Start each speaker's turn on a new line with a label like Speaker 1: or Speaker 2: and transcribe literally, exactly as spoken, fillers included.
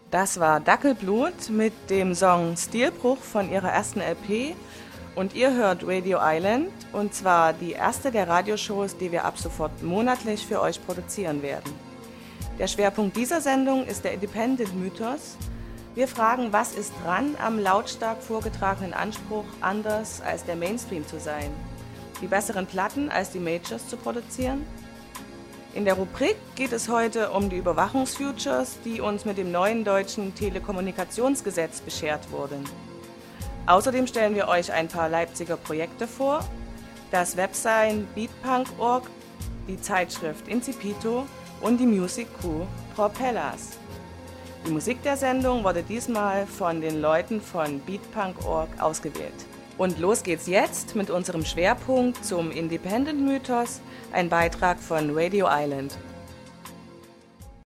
Speaker 1: Das war Dackelblut mit dem Song Stilbruch von ihrer ersten L P und ihr hört Radio Island und zwar die erste der Radioshows, die wir ab sofort monatlich für euch produzieren werden. Der Schwerpunkt dieser Sendung ist der Independent-Mythos. Wir fragen, was ist dran am lautstark vorgetragenen Anspruch, anders als der Mainstream zu sein? Die besseren Platten als die Majors zu produzieren? In der Rubrik geht es heute um die Überwachungsfeatures, die uns mit dem neuen deutschen Telekommunikationsgesetz beschert wurden. Außerdem stellen wir euch ein paar Leipziger Projekte vor, das Websein beatpunk punkt org, die Zeitschrift Incipito und die Music Crew Propellers. Die Musik der Sendung wurde diesmal von den Leuten von beatpunk punkt org ausgewählt. Und los geht's jetzt mit unserem Schwerpunkt zum Independent-Mythos, ein Beitrag von Radio Island.